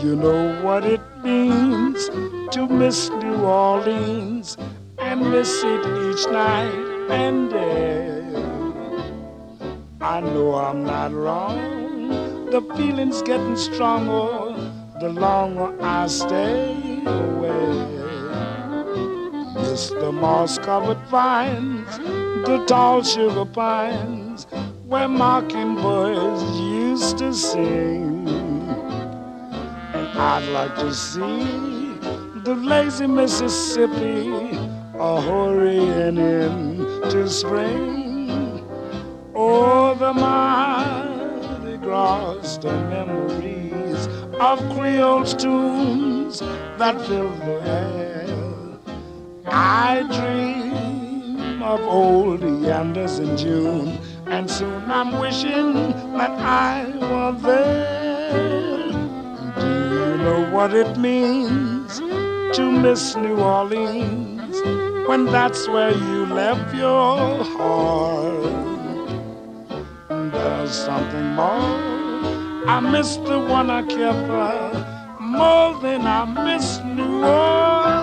you know what it means to miss New Orleans and miss it each night and day? I know I'm not wrong. The feeling's getting stronger the longer I stay away. Miss the moss-covered vines, the tall sugar pines, where mockingbirds used to sing. And I'd like to see the lazy Mississippi hurrying into spring. Oh, the Mardi Gras, the memories of Creole's tunes that fill the air. I dream of old yanders in June, and soon I'm wishing that I were there. Do you know what it means to miss New Orleans when that's where you left your heart? There's something more. I miss the one I kept more than I miss New Orleans.